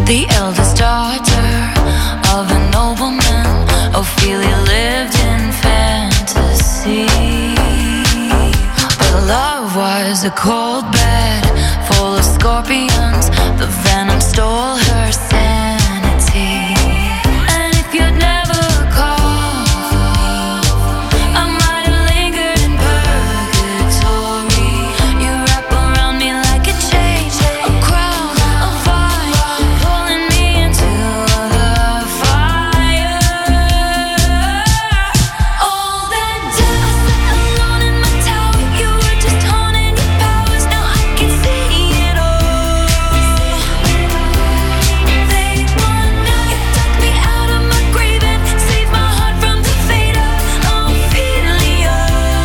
the eldest daughter of a nobleman. Ophelia lived in fantasy, but love was a cold bed full of scorpions. The venom stole her sanity. And if you'd never called for me, I might have lingered in purgatory. You wrap around me like a chain, a crown, a vine, pulling me into the fire. All that dust, alone in my tower. You were just honing your powers. Now I can see it all. They want now. You dug me out of my grave and saved my heart from the fate of Ophelia.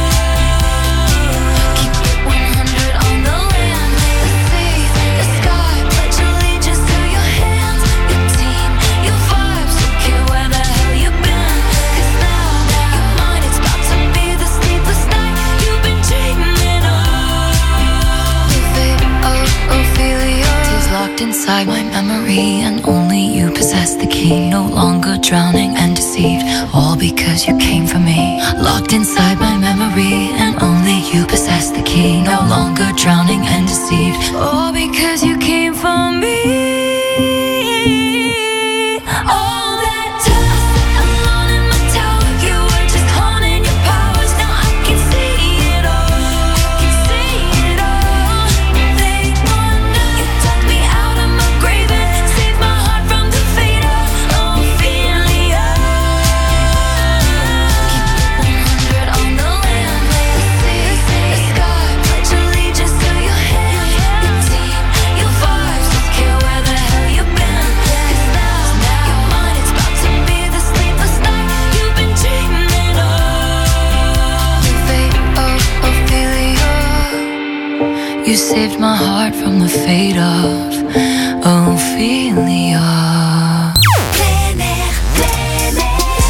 Keep it 100 on the land, the sea, the sky. Pledge allegiance to your hands, your team, your vibes. Don't care where the hell you've been, 'cause now you're mine. It's about to be the sleepless night you've been dreaming of. The fate of Ophelia is locked inside my memory, and only you possess the key. No longer drowning and deceived, all because you came for me. Locked inside my memory, and only you possess the key. No longer drowning and deceived, all because you came for me. All that dust, alone in my tower. You were just honing your powers. Now I can see it all. Can see it all. They want now. You dug me out of my grave and saved my heart from the fate of Ophelia. Keep it 100 on the land, the sea, the sky. Pledge allegiance to your hands, your team, your vibes. Don't care where the hell you've been, 'cause now you're mine. It's about to be the sleepless night you've been dreaming of. The fate of Ophelia. You saved my heart from the fate of Ophelia. Plein air, plein air.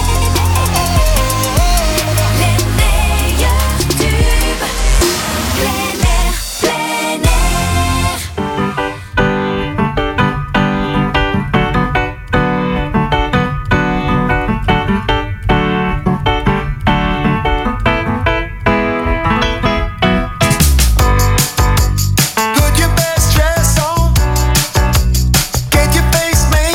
Les meilleurs tubes. Plein air, plein air. Put your best dress on, get your face made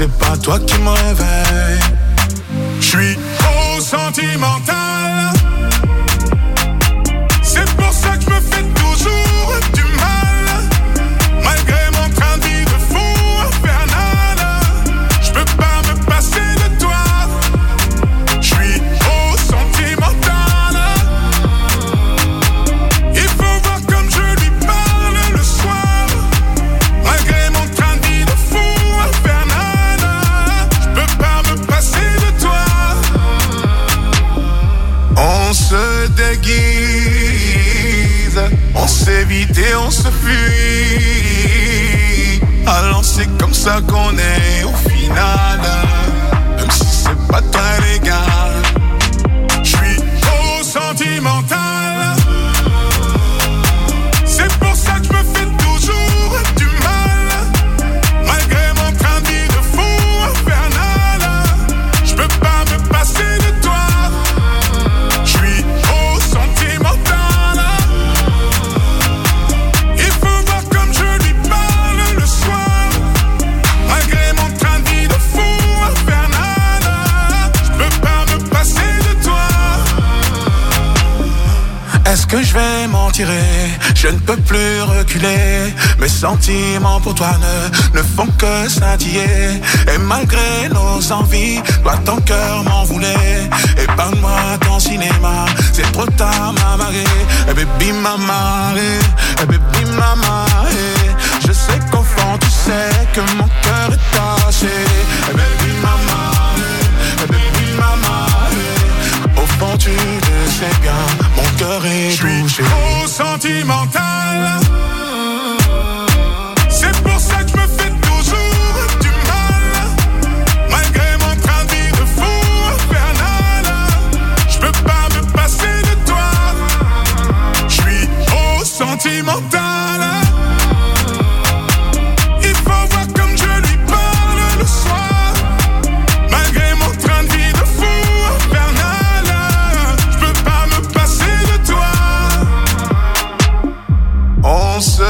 c'est pas toi qui me réveille. J'suis trop sentimental. C'est pour ça que j'me fais toujours du mal. Malgré mon train de vie de fou infernal, j'peux pas me passer de toi. J'suis trop sentimental. Il faut voir comme je lui parle le soir. Malgré mon train de vie de fou infernal, j'peux pas me passer de toi. On se déguise, on s'évite et on se fuit. Alors c'est comme ça qu'on est au final. Même si c'est pas très légal. J'suis trop sentimental. C'est pour ça que j'me fais toujours du mal. Malgré mon train de vie de fou infernal, j'peux pas me passer de toi. J'suis trop sentimental. Il faut voir comme je lui parle le soir. Malgré mon train de vie de fou infernal, j'peux pas me passer de toi. Est-ce que je vais m'en tirer? Je ne peux plus reculer. Mes sentiments pour toi ne font que scintiller. Et malgré nos envies, toi ton cœur m'en voulait. Épargne-moi ton cinéma, c'est trop tard ma marée. Eh baby mama, eh baby mama, je sais qu'au fond tu sais que mon cœur est taché. Eh baby mama, eh baby mama, au fond tu le sais bien, mon cœur est touché. J'suis trop sentimental. C'est pour ça que j'me fais toujours du mal. Malgré mon train de vie de fou infernal, j'peux pas me passer de toi. J'suis trop sentimental. Il faut voir comme je lui parle le soir. Malgré mon train de vie de fou infernal, j'peux pas me passer de toi. On se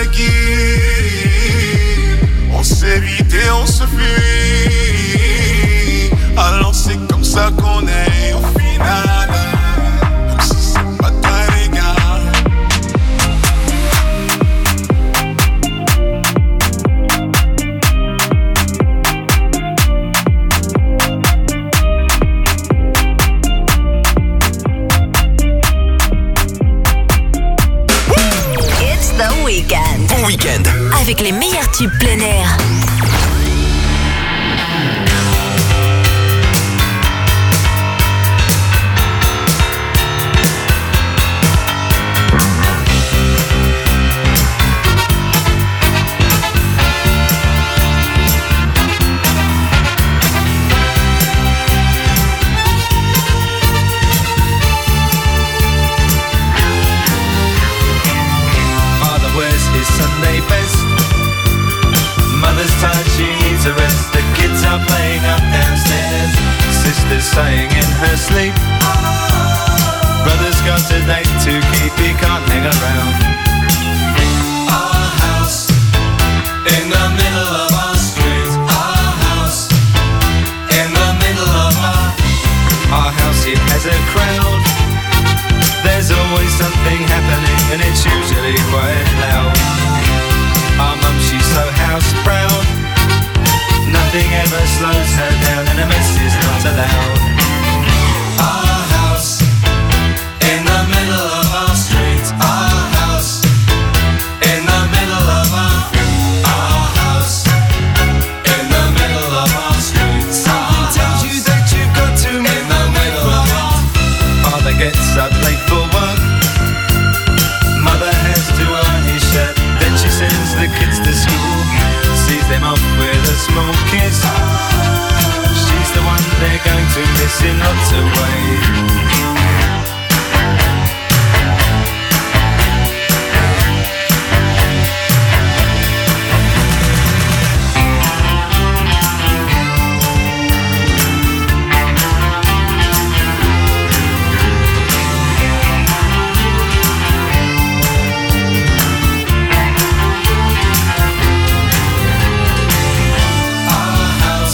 déguise, on s'évite et on se fuit. Alors c'est comme ça qu'on est au final. Même si c'est pas très légal. It's the weekend. Bon week-end. Avec les meilleurs tubes plein air. Father wears his Sunday best. Mother's tired, she needs a rest. The kids are playing up downstairs. Sister's sighing in her sleep. Brother's got a date to keep, he can't hang around. Our house in the middle of our street. Our house in the middle of our house, it has a crowd. There's always something happening and it's usually quite loud. Our mum, she's so house proud. Nothing ever slows her down and a mess is not allowed. Our house in the middle of our street. Our house in the middle of our house in the middle of our street. Something tells you that you've got to make the middle of it. Father gets up late for work. Mother has to earn his shirt. Then she sends the kids to school, sees them off with a small kiss. She's the one they're going to miss in lots of ways. Our house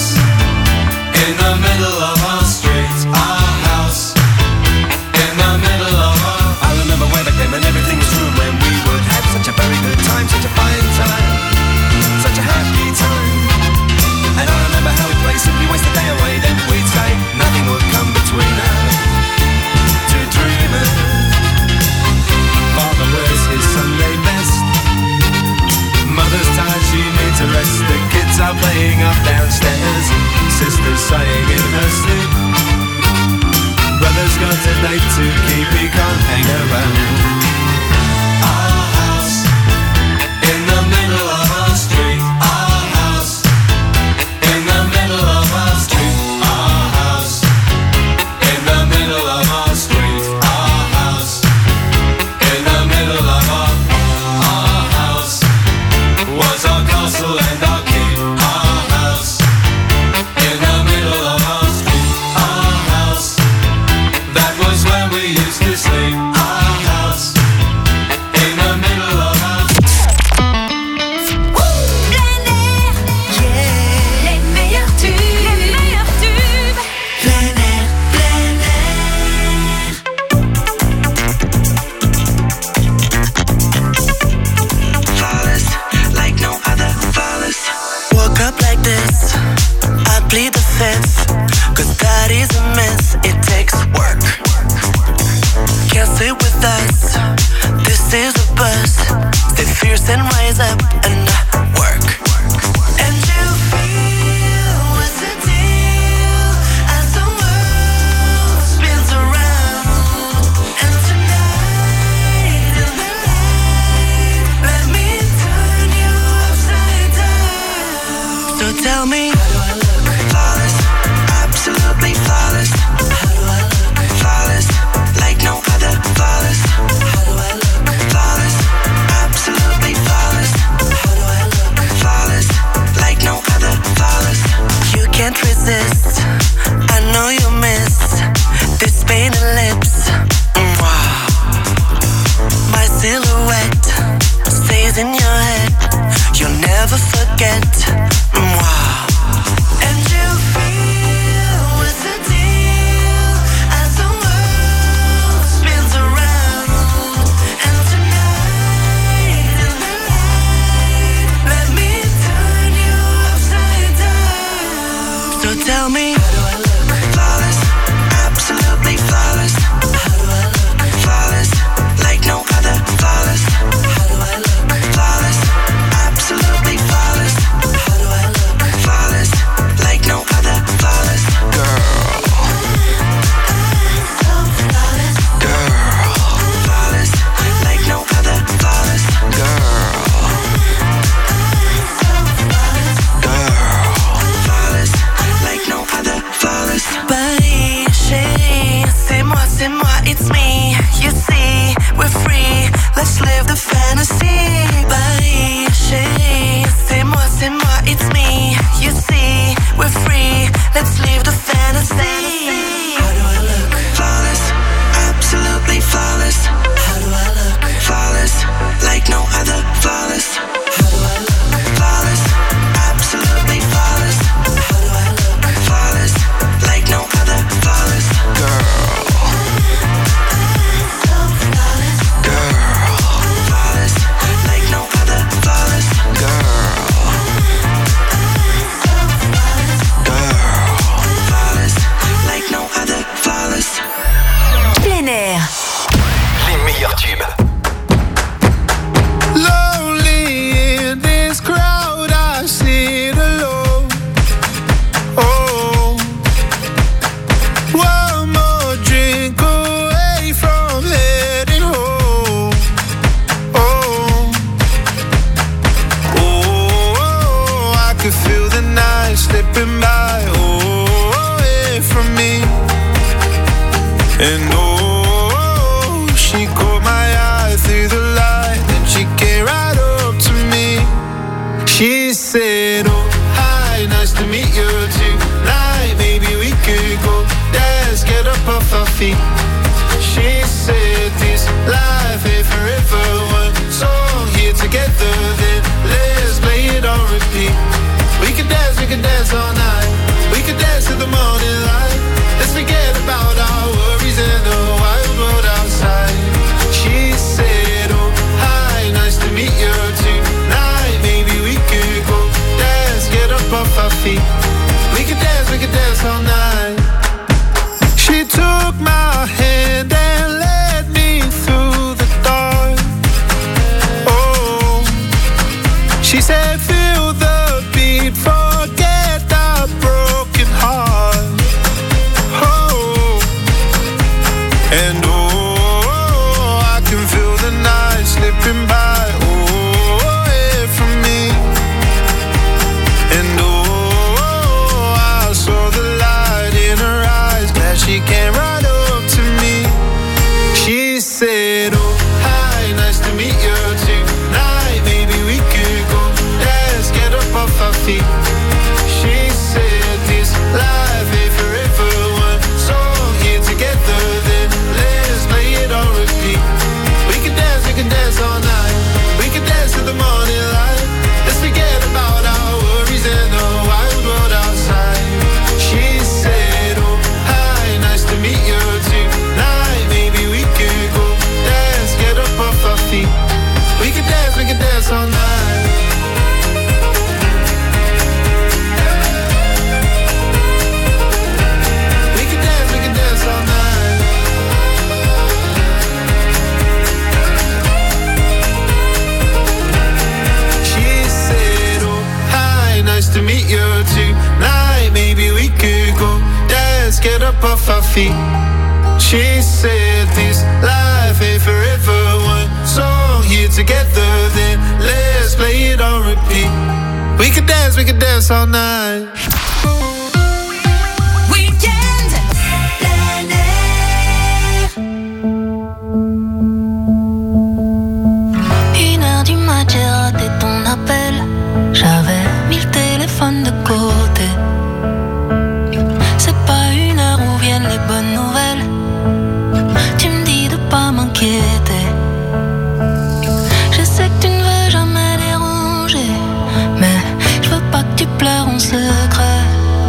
playing up downstairs. Sister's sighing in her sleep. Brother's got a date to keep, he can't hang around. Our house in the middle of our street. Our house in the middle of our street. Our house in the middle of our street. Our house in the middle of our house was our castle and our keep. Our house in the middle of our street. Our house, that was where we used to sleep. Our house in the middle of our Plein air, yeah. Les meilleurs tubes. Plein air, plein air. Flawless, like no other, flawless. Woke up like this, I plead the fifth, 'cause that is a mess, it takes work. Can't sit with us, this is a buzz. Stay fierce and rise up and work. And you feel what's the deal as the world spins around. And tonight in the light, let me turn you upside down. So tell me, how do I look? Flawless, absolutely flawless. How do I look? Flawless, like no other, flawless. How do I look? Flawless, absolutely flawless. How do I look? Flawless, like no other, flawless. You can't resist, I know you miss this painted lips. Mwah. My silhouette stays in your head, you'll never forget. Mwah. And you feel what's the deal as the world spins around. And tonight in the light, let me turn you upside down. So tell me, how do I look? Flawless, absolutely flawless. How do I look? Flawless, like no other, flawless. How do I look? Flawless, absolutely flawless. How do I look? Flawless, like no other, flawless. Girl, So flawless. girl, flawless, like no other, flawless. Girl, girl, flawless, like no other, flawless. Paris, chérie, c'est moi, it's me. You see, we're free, let's live the fantasy. Paris, chérie, c'est moi, it's me. You see, we're free, let's live the fantasy. How do I look? Flawless, absolutely flawless. How do I look? Flawless, like no other, flawless. How do I look? Flawless, absolutely flawless. How do I look? Flawless, like no other, flawless. Girl, So flawless. girl, flawless, like no other, flawless. Girl, girl, flawless, like no other, flawless. Plein air. Les meilleurs tubes. Lonely in this crowd, I sit alone. Oh, one more drink away from heading home. Oh, oh, I could feel the night slipping by. Oh, away from me. And oh, she caught my eye through the light, and she came right up to me. She said, oh, hi, nice to meet you tonight. Maybe we could go dance, get up off our feet. She said, this life ain't forever. One song here together, then let's play it on repeat. We could dance all night. We could dance till the morning light. Let's forget about our worries and the wild world outside. She said, oh, hi, nice to meet you tonight. Maybe we could go dance, get up off our feet. We could dance all night. She took my hand and led me through the dark. Oh, she said, feel the beat for meet you tonight. Maybe we could go dance, get up off our feet. She said this life ain't forever. One song here together, then let's play it on repeat. We could dance all night. Weekend plein air. 1h du mat, j'ai raté ton appel. J'avais mis le téléphone de côté. C'est pas 1h où viennent les bonnes nouvelles. Tu me dis de pas m'inquiéter. Je sais que tu ne veux jamais déranger, mais je veux pas que tu pleures en secret.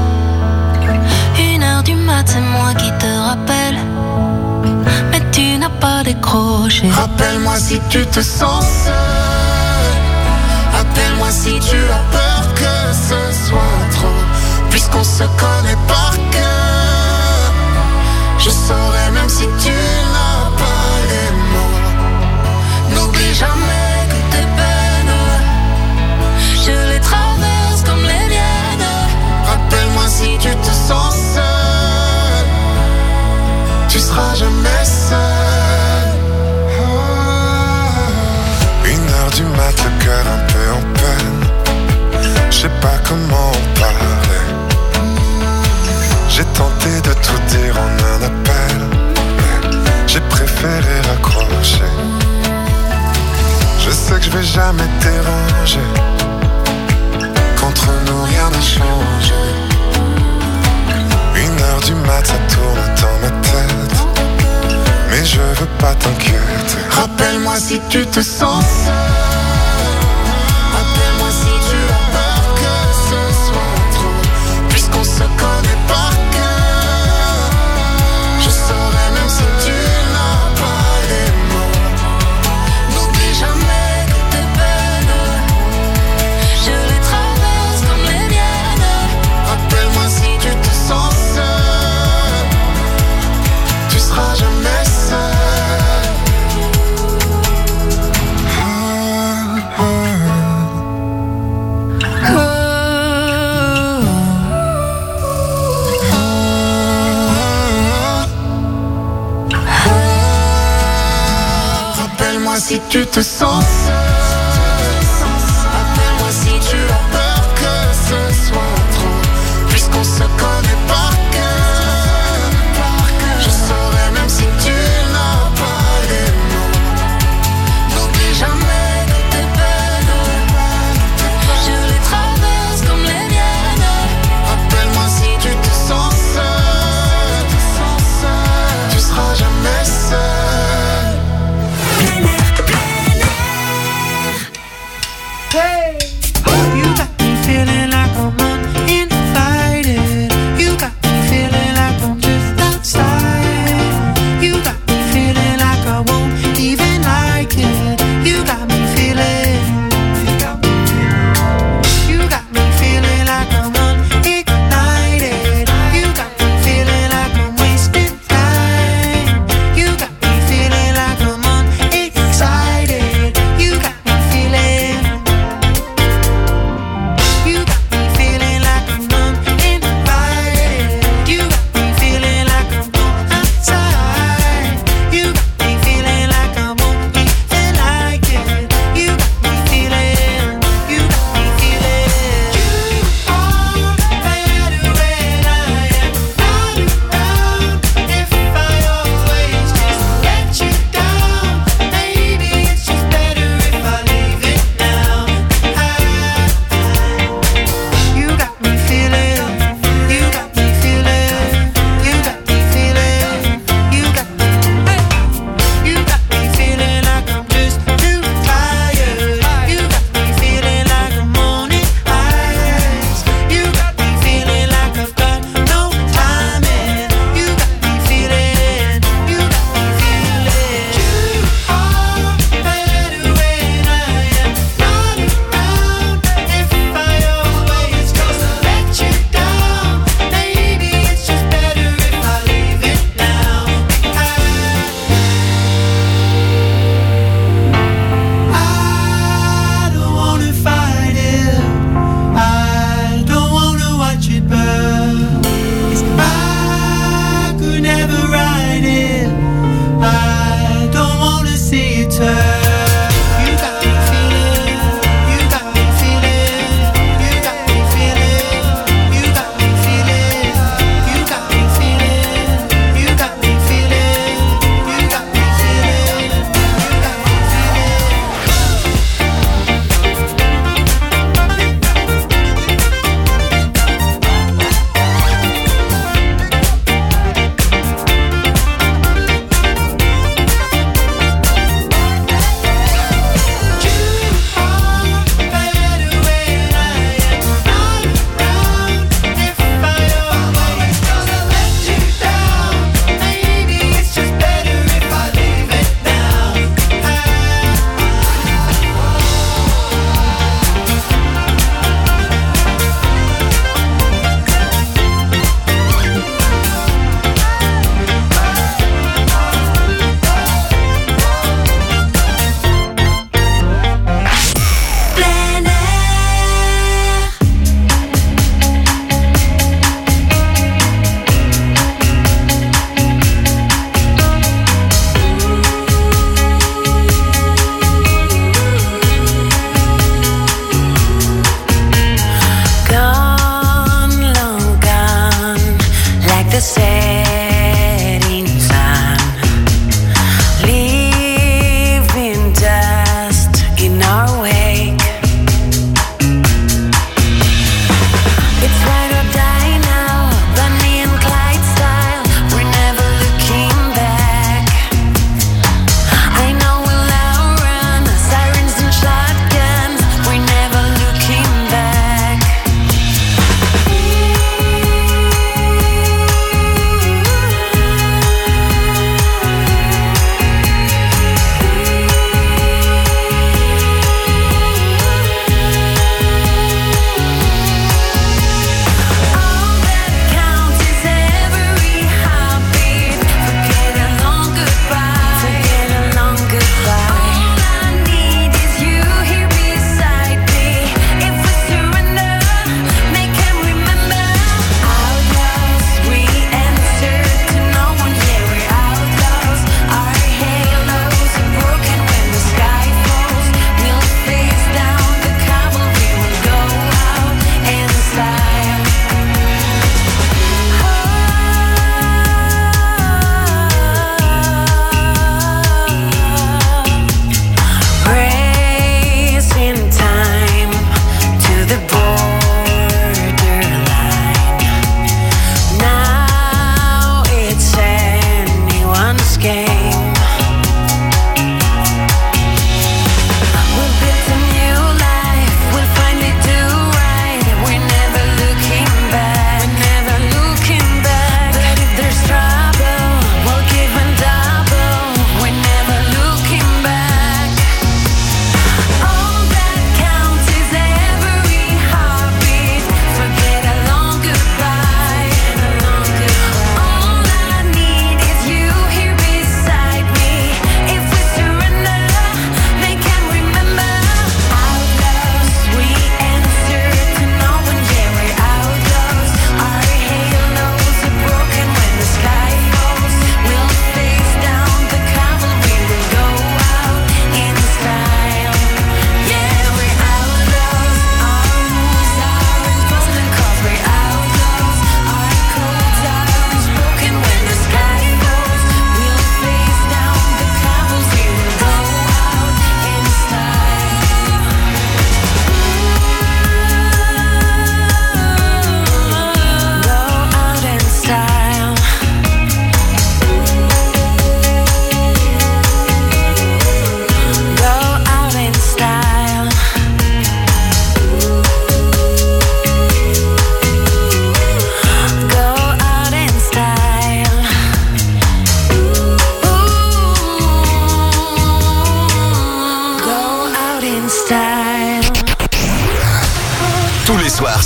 1h du mat, c'est moi qui te rappelle, mais tu n'as pas décroché. Rappelle-moi si tu te sens seul. Appelle-moi si tu as peur que ce soit trop. Puisqu'on se connaît par cœur, je saurais même si tu n'as pas les mots. N'oublie jamais que tes peines, Je les traverse comme les miennes. rappelle-moi si tu te sens seul. Tu seras jamais seul. 1h du mat, le cœur un peu en peine. Je sais pas comment en parler. J'ai tenté de tout dire en un appel, mais j'ai préféré raccrocher. Je sais que je vais jamais te déranger. Qu'entre nous rien n'a changé. 1h du mat, ça tourne dans ma tête, mais je veux pas t'inquiéter. Rappelle-moi si tu te sens seul. Rappelle-moi si tu as peur que ce soit trop. Puisqu'on se connaît par cœur, je saurais même si tu n'as pas les mots. N'oublie jamais que tes peines, Je les traverse comme les miennes. rappelle-moi si tu te sens seul. Tu seras jamais seul. Rappelle-moi si tu te sens seul. Rappelle-moi si tu as peur que ce soit trop. Puisqu'on se connaît par cœur, je saurais même si tu n'as pas les mots. N'oublie jamais que tes peines, Je les traverse comme les miennes. rappelle-moi si tu te sens seul. Tu seras jamais seul. Plein air, plein air.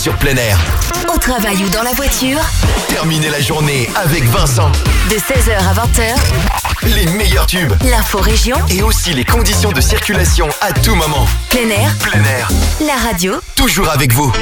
sur plein air. Au travail ou dans la voiture, Terminez la journée avec Vincent. de 16h à 20h, Les meilleurs tubes l'info région, et aussi les conditions de circulation à tout moment. plein air, Plein air, la radio. toujours avec vous.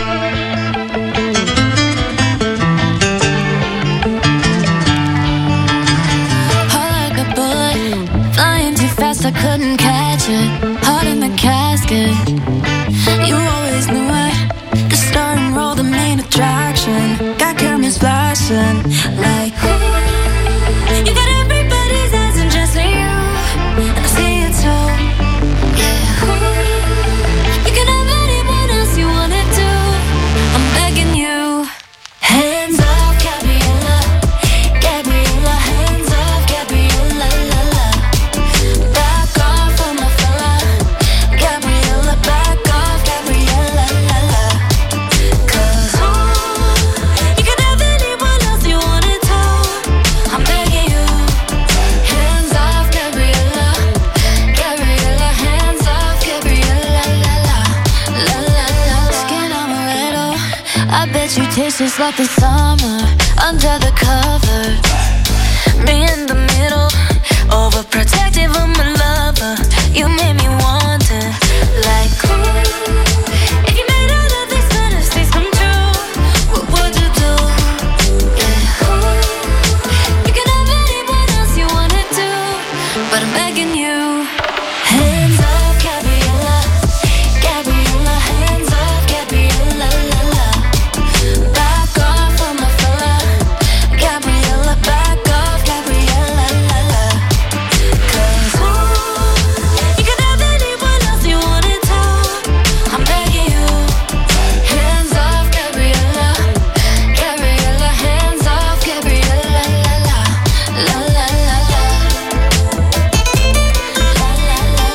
Heart like a bullet, flying too fast, I couldn't catch it. Heart in the casket, you always knew it. The star and roll, the main attraction. Got cameras flashing like, ooh. You got everybody's eyes and just you, and I see it too. Yeah, ooh. You can have anyone else you wanna do. I'm begging you. Hands off, Gabriella, Gabriella. Hands off, Gabriella, la la. Back off of my fella, Gabriella. Back off, Gabriella, la la. 'Cause you can have anyone else you wanted to. I'm begging you. Hands off, Gabriella, Gabriella. Hands off, Gabriella, la la, la la la. Skin amaretto, I bet you taste just like the summer under the cover. Me in the middle, overprotective of my lover. You made me want it, like ooh. If you made all of these fantasies come true, what would you do? Yeah, ooh. You can have anyone else you wanted to, but I'm begging you. Hands off, Gabriella, Gabriella. Hands off, Gabriella, la la. Back off of my fella, Gabriella. Back off, Gabriella, la la. 'Cause ooh, you can have anyone else you wanted to. I'm begging you. Hands off, Gabriella, Gabriella. Hands off, Gabriella, la la, la la la la. La la la la.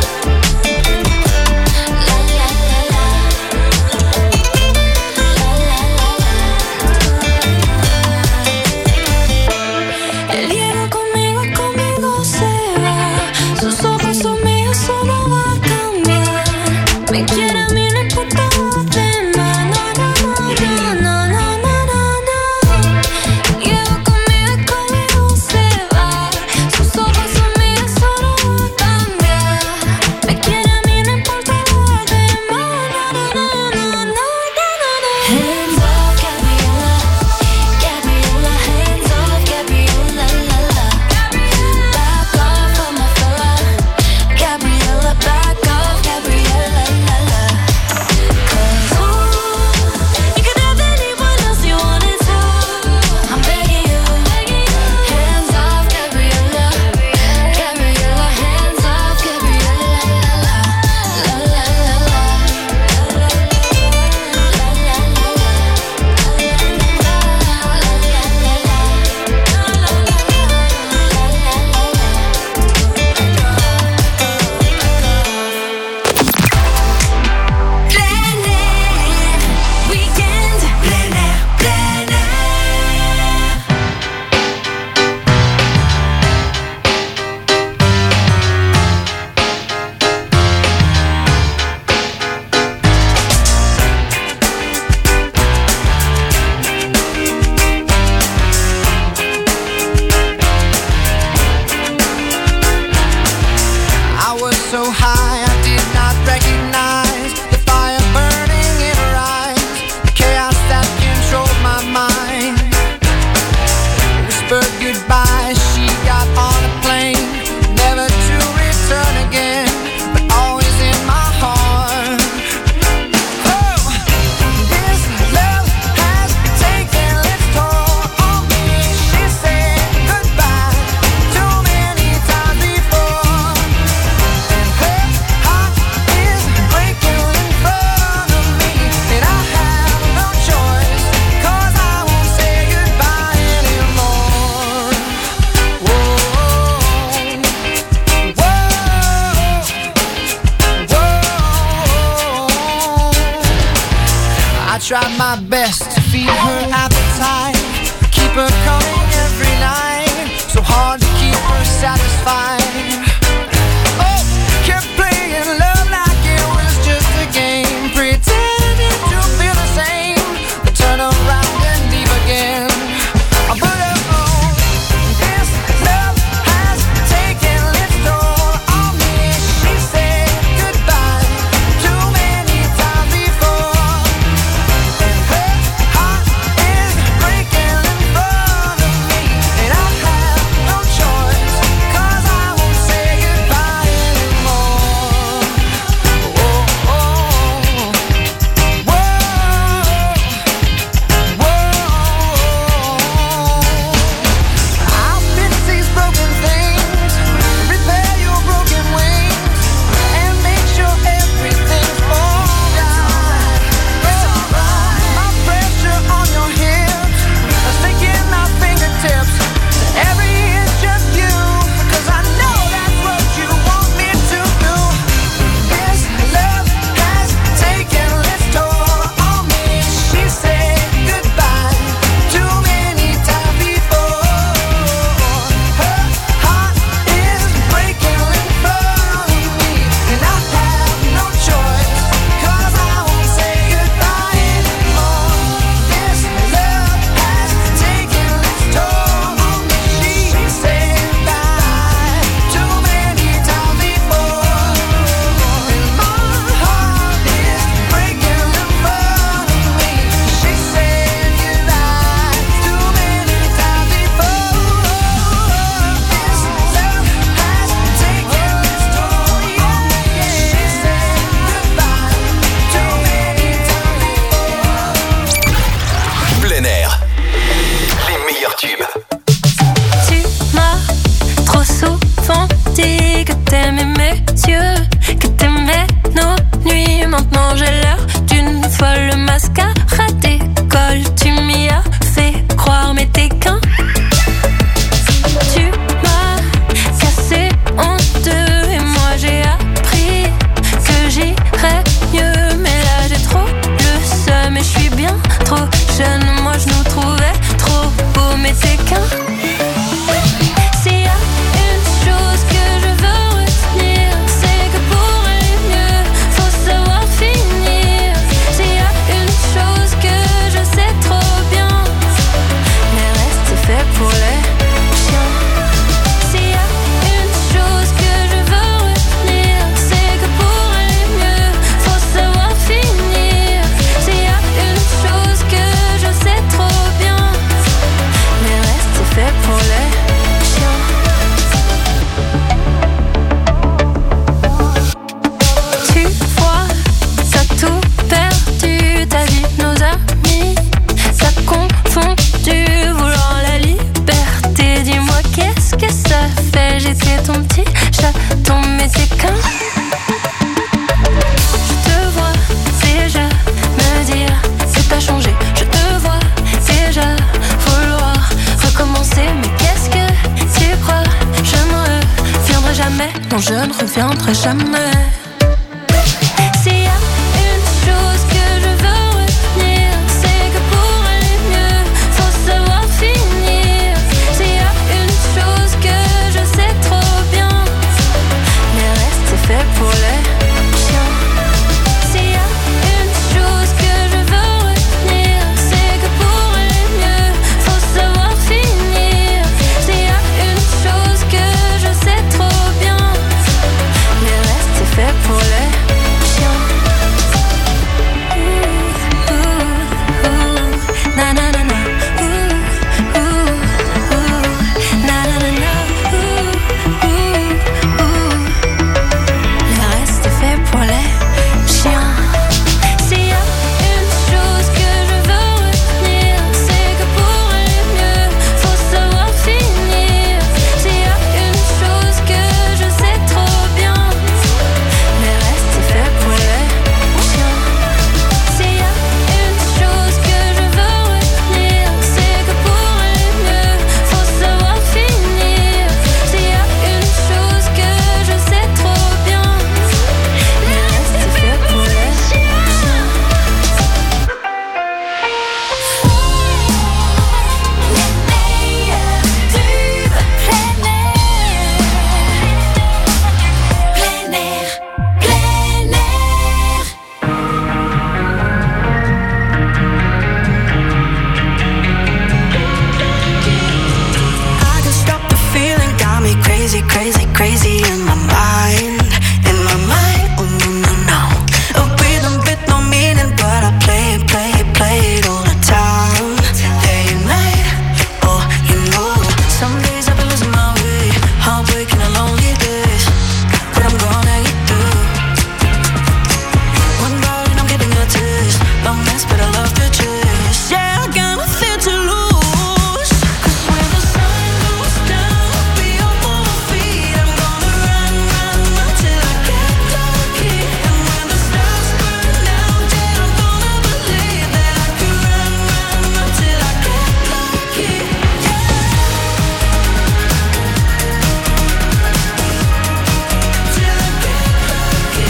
La la la la. El hielo conmigo se va. Sus ojos son míos, eso no va a cambiar. Me quiere a mí, no importa lo demás. No, no, no. El hielo conmigo se va. Sus ojos son míos, eso no va a cambiar. Me quiere a mí, no importa lo demás. No. Hands off, Gabriella, Gabriella. Hands off, Gabriella, la la. Back off of my fella, Gabriella. Back off, Gabriella, la la. 'Cause ooh, you can have anyone else you wanted to. I'm begging you. Hands off, Gabriella, Gabriella. Hands off, Gabriella, la la, la la la la. Plein air, weekend, plein air, plein air. I was so high I did not recognize the fire burning in her eyes, the chaos that controlled my mind. Whispered goodbye, she got on a plane, never to return again, but always in my heart. Oh, this love has taken its toll on me. She said goodbye too many times before. Her heart is breaking in front of me, and I have no choice, 'cause I won't say goodbye anymore. Whoa, whoa, whoa. I tried my best to feed her appetite, keep her coming every night, so hard to keep her satisfied. Oh, kept playing love like it was just a game, pretending to feel the same. ne reviendrai jamais. S'il y a une chose que je veux retenir, c'est que pour aller mieux, faut savoir finir. S'il y a une chose que je sais trop bien, le reste c'est fait pour les chiens. S'il y a une chose que je veux retenir, c'est que pour aller mieux, faut savoir finir. S'il y a une chose que je sais trop bien, le reste c'est fait pour les chiens. Na na na na. Na na na na. Le reste est fait pour les chiens. S'il y a une chose que je veux retenir, c'est que pour aller mieux, faut savoir finir. S'il y a une chose que je sais trop bien, le reste est fait pour les chiens. S'il y a une chose que je veux retenir, c'est que pour aller mieux, faut savoir finir. S'il y a une chose que je sais trop bien, le reste est fait pour les chiens. I can stop the feeling, got me crazy, crazy, crazy in my mind. In my mind, oh no, no, no. A rhythm with no meaning, but I play it, play it, play it all the time. Day and night, oh, you know. Some days I've been losing my way, heartbreaking and lonely days, but I'm gonna get through. One round and I'm getting a taste, long nights, but I love the chase. Yeah, I got nothing to lose. 'Cause when the sun goes down, I'll be up on my feet. I'm gonna run, run, run till I get lucky. And when the stars burn out, then I'm gonna believe that I can run, run, run till I get lucky. Till I get lucky.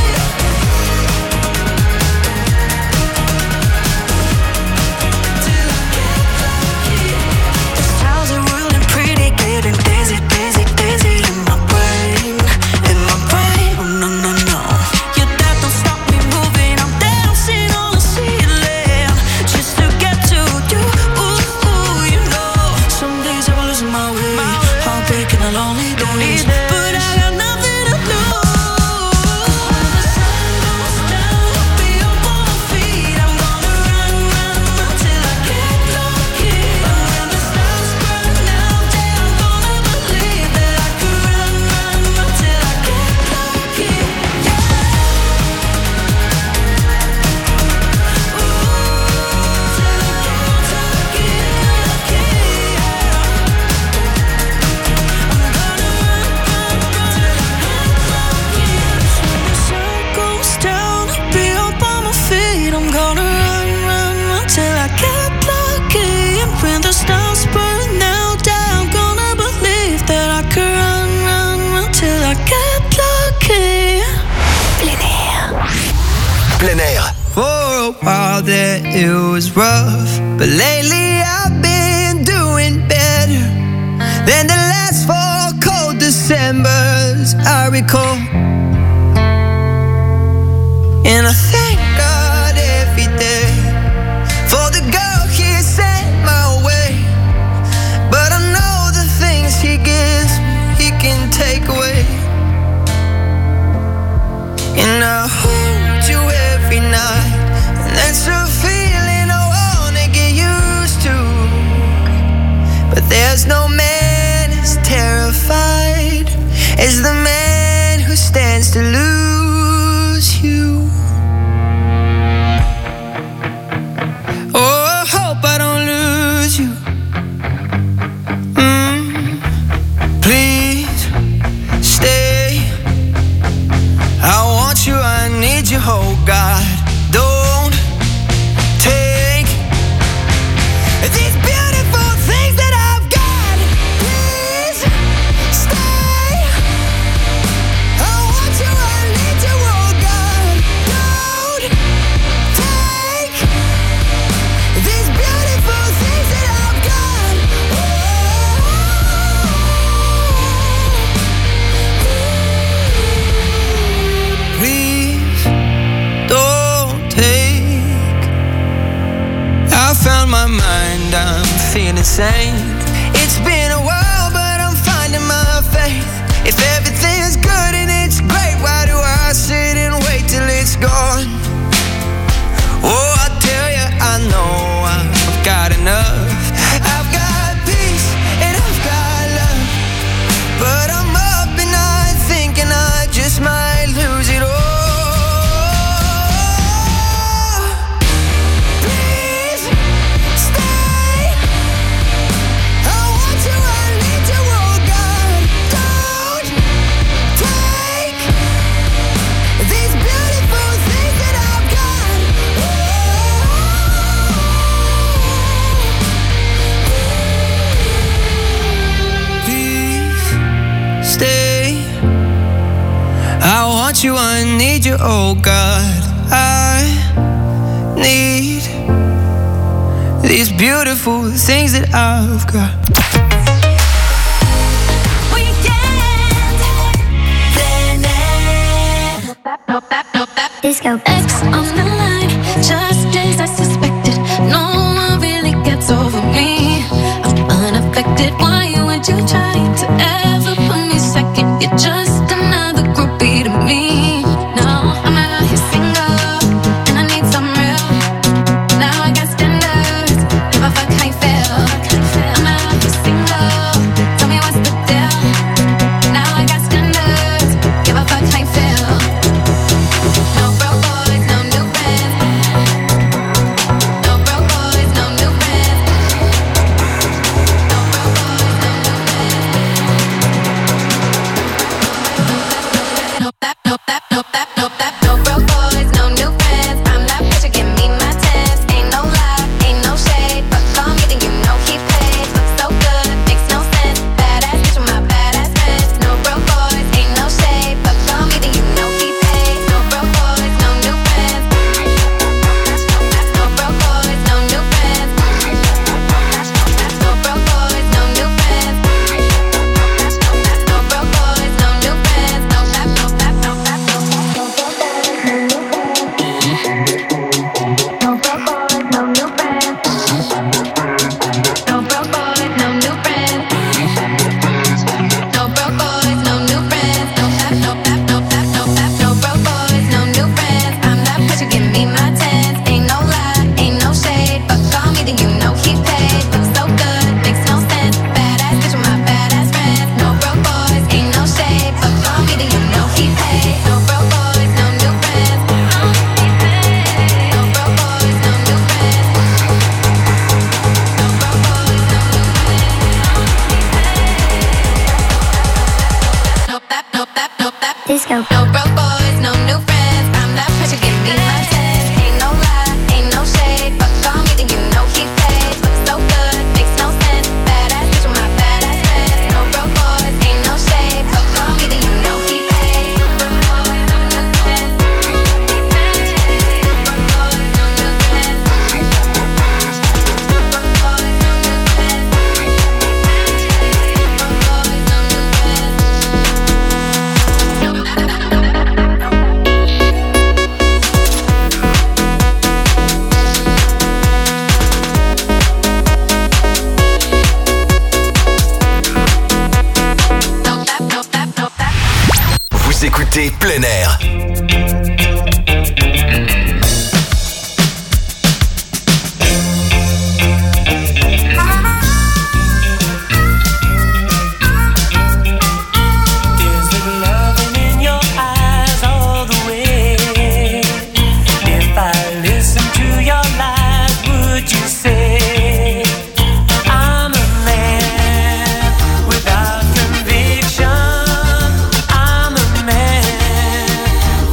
Till I get lucky. This town's a ruling pretty, getting dizzy, dizzy, dizzy in my brain, in my brain. Oh no, no, no. Your dad don't stop me moving. I'm dancing on the ceiling just to get to you. Ooh, ooh, you know. Some days I'm losing my way, heartbreaking and lonely days, but I got nothing to lose. When the sun goes down, I'll be up on my feet. I'm gonna run, run, run till I get lucky. And when the stars burn out, then I'm gonna believe that I can run, run, run till I get lucky. When the stars burn out, I'm gonna believe that I can run, run, run till I get lucky. Plein air. For a while there it was rough, but lately I've been doing better than the last 4 cold Decembers I recall. And I thank God every day for the girl he sent my way. But I know the things he gives me, he can take away. And I hold you every night, and that's a feeling I wanna get used to. But there's no man as terrified as the man who stands to lose you. Oh, I hope I don't lose you. Please stay. I want you, I need you, oh God. Don't take these beautiful things that I've got. Please stay. on my mind, I'm feeling sane. It's been a while, but I'm finding my faith. If everything's good and it's great, why do I sit and wait till it's gone? Oh, I tell you, I know I've got enough. I've got peace and I've got love, but I'm up at night thinking I just might lose it all. You, I need you, oh God. I need these beautiful things that I've got. Disco X on the line, just as I suspected. No one really gets over me. I'm unaffected. Why would you try to ever put me second? You're just another groupie to me. No, I'm out here single, and I need some real. Now I got standards. If I fuck, how you feel? I'm out here single. Tell me what's the deal. Now I got standards. Give a fuck, how you feel? No broke boys, no new friends. No broke boys, no new friends. No broke boys, no new friends. No that, no that, no that, no that. No broke boys, no new friends. I'm that bitch, give me my tens. Ain't no lie, ain't no shade, but call me then you know he paid. Looks so good, makes no sense. Badass bitch with my badass friends. No broke boys, ain't no shade, but call me then you know he paid. No broke boys, no new friends. No broke boys, no new friends. No broke boys, no new friends. No broke boys, no new friends. No that, no that, no that, no that. No broke boys, no new friends. No broke boys, no new friends. No broke boys, no new friends. No that, no that, no that, no that. No broke boys, no new friends. I'm that bitch, you give me my tens. Ain't no lie, ain't no shade, but call me then you know he paid. Looks so good, makes no sense. Badass bitch with my badass friends. No broke boys, ain't no shade, but call me then you know he paid. No broke boys, no new friends. No broke boys, no new friends. No broke boys, no new friends. No that, no that, no that. Disco. No broke boys, no new friends. I'm that bitch, give me my tens. Ain't no lie, ain't no shade, but call me then you know he paid. Looks so good, makes no sense. Badass bitch with my badass friends. No broke boys, ain't no shade, but call me then you know he paid. No broke boys, no new friends. No broke boys, no new friends. No broke boys, no new friends. No broke boys, no new Vous écoutez Plein Air. Is there loving in your eyes all the way? If I listen to your lies, would you say I'm a man without conviction? I'm a man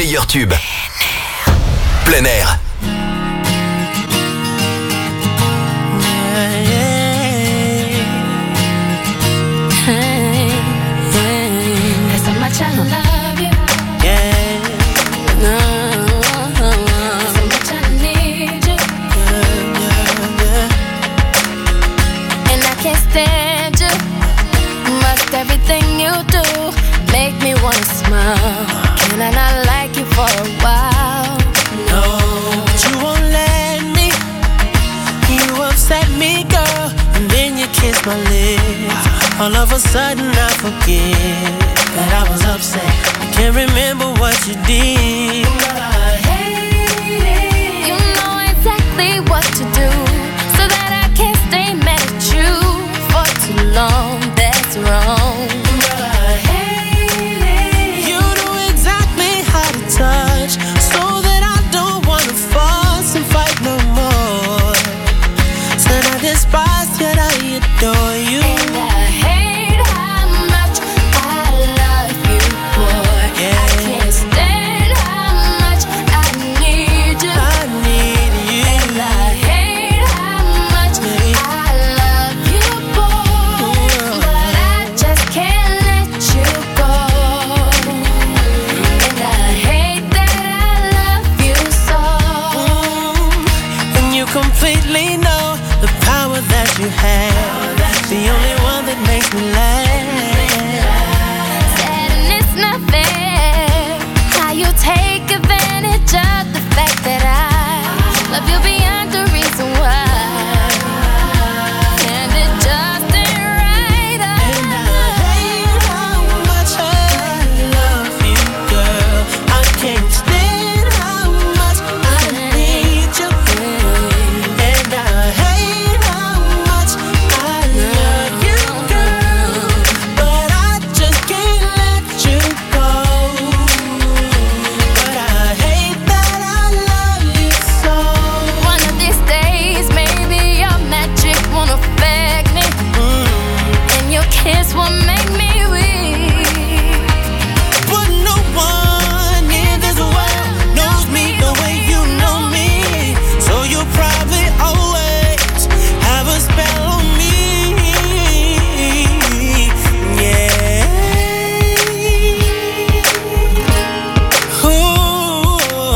meilleurs tubes. Plein air. There's so much I love you. There's so much I need you. And I can't stand you. Must everything you do make me wanna smile. Can I not like you for a while? No, but you won't let me. You upset me, girl, and then you kiss my lips. All of a sudden I forget that I was upset. I can't remember what you did. But I hate it. You know exactly what to do, so that I can't stay mad at you for too long. That's wrong. But I hate it. You know exactly how to touch, so that I don't wanna fuss and fight no more. Said I despise, yet I adore you. And I hate how much I love you, boy. Yeah. I can't stand how much I need you. I need you. And I hate how much I love you, boy. But I just can't let you go. And I hate that I love you so. And you completely know the power that you have. The only one that makes me laugh. Sad and it's not fair how you take advantage of the fact that I love you beyond the reason why. And it just ain't right. And I hate how much I love you, girl. I can't stand how much I need you. And I hate how much I love you, girl. But I just can't let you go. But I hate that I love you so. One of these days, maybe your magic won't affect me, and your kiss will make me weak. But no one in this world knows me the way you know me. So you'll probably always have a spell on me. Yeah. Ooh.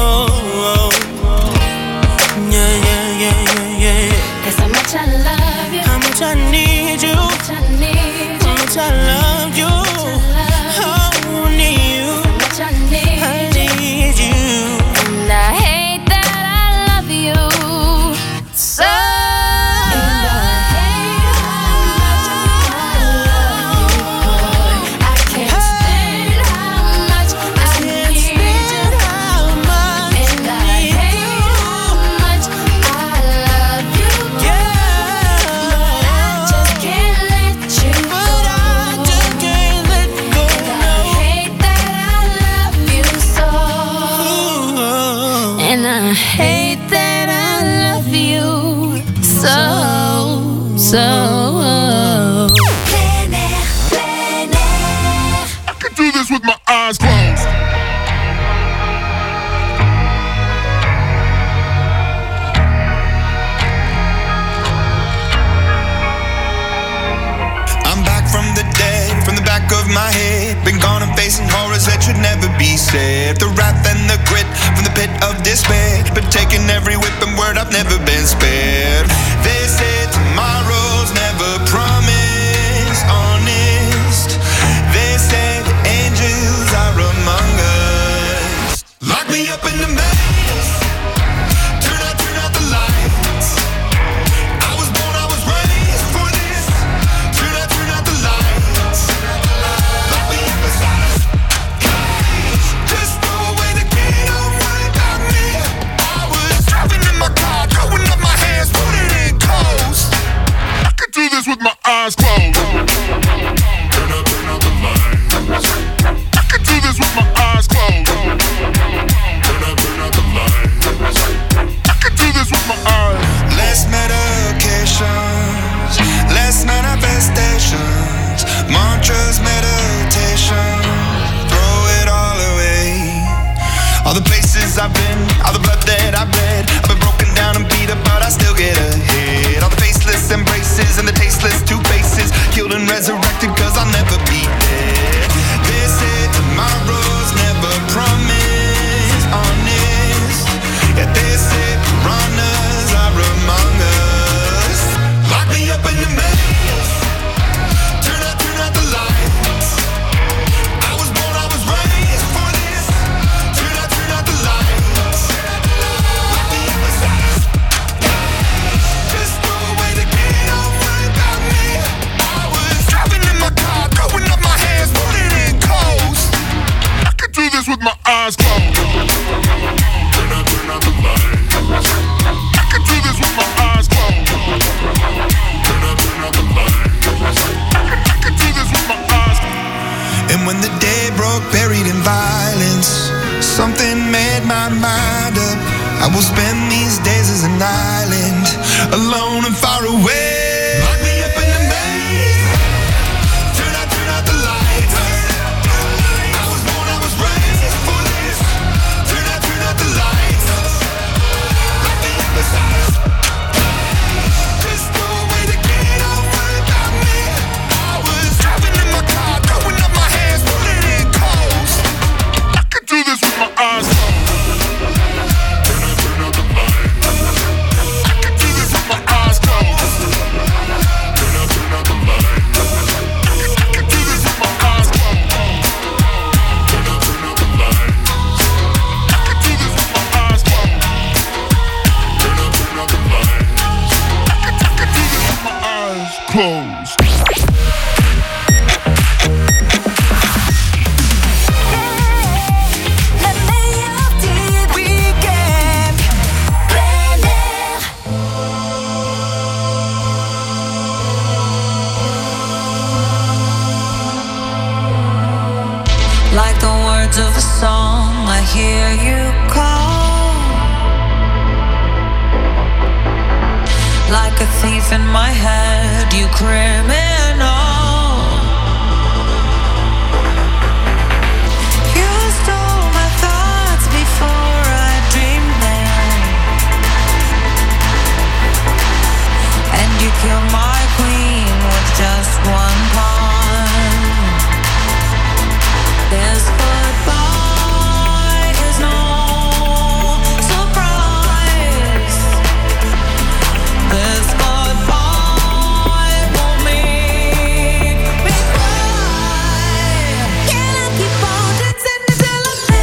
Yeah. There's so much I love you. How much I need you. Much I need you. How much I love you. Oh, need you. Much I need I you. need you. And I hate that I love you so. And I hate how much I love you, boy. I can't stand how much I need you. And I hate how much I love you, but I just can't let you go. And I hate that I love you so. And I hate that I love you so. Plein air, plein air. I could do this with my eyes closed. I'm back from the dead, from the back of my head. Been gone and facing horrors that should never be said. The wrath and the grit from the pit of despair. Been taking every whip and word, I've never been spared. They say tomorrow's never promised, honest. They say the angels are among us. Lock me up in the maze. Turn out the lights. I was born, I was raised for this. Turn out the lights. Lock me up inside a cage. Just throw away the key, don't worry about me. I was driving in my car, throwing up my hands, putting it in coast. I could do this with my eyes closed. Turn out the lights. I could do this with my eyes closed. Turn out the lights. I could do this with my eyes. Less medications, less manifestations, mantras, meditation. Throw it all away. this with my eyes closed. Turn out the lights. I can do this with my eyes closed. Turn out the lights. I can do this with my eyes closed. And when the day broke, buried in violence, something made my mind up. I will spend these days as an island, alone and far away. Lock me up in the maze. Turn out the lights. I was born, I was raised for this. Turn out the lights. Lock me up inside. There's no way to get over without me. I was driving in my car, throwing up my hands, pulling in close. I can do this with my eyes closed. Closed. Like the words of a song, I hear you call. Like a thief in my head, you criminal.